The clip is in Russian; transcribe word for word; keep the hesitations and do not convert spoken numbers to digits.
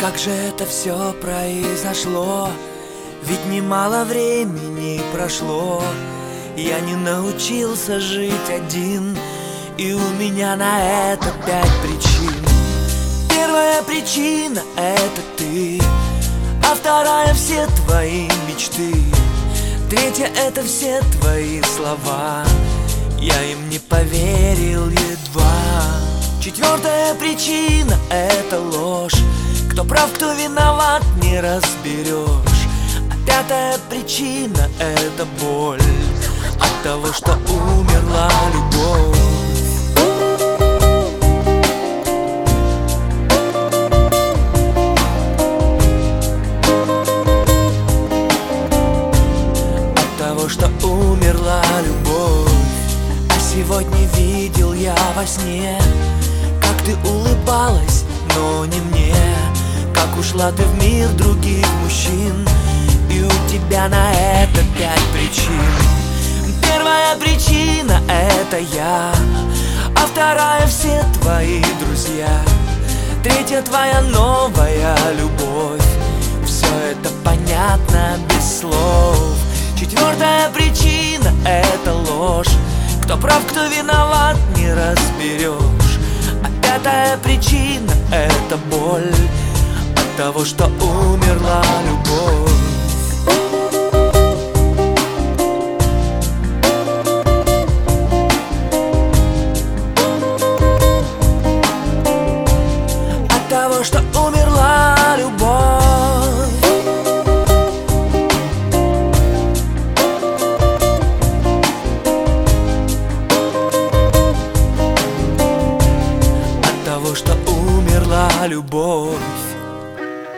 Как же это все произошло? Ведь немало времени прошло. Я не научился жить один, и у меня на это пять причин. Первая причина — это ты, а вторая — все твои мечты. Третья — это все твои слова, я им не поверил едва. Четвертая причина — это ложь, кто прав, кто виноват, не разберешь. А пятая причина — это боль от того, что умерла любовь. От того, что умерла любовь. А сегодня видел я во сне, как ты улыбалась, но не мне. Как ушла ты в мир других мужчин, и у тебя на это пять причин. Первая причина — это я, а вторая — все твои друзья. Третья — твоя новая любовь. Все это понятно без слов. Четвертая причина — это ложь, кто прав, кто виноват, не разберешь. А пятая причина — это боль от того, что умерла любовь. От того, что умерла любовь. От того, что умерла любовь.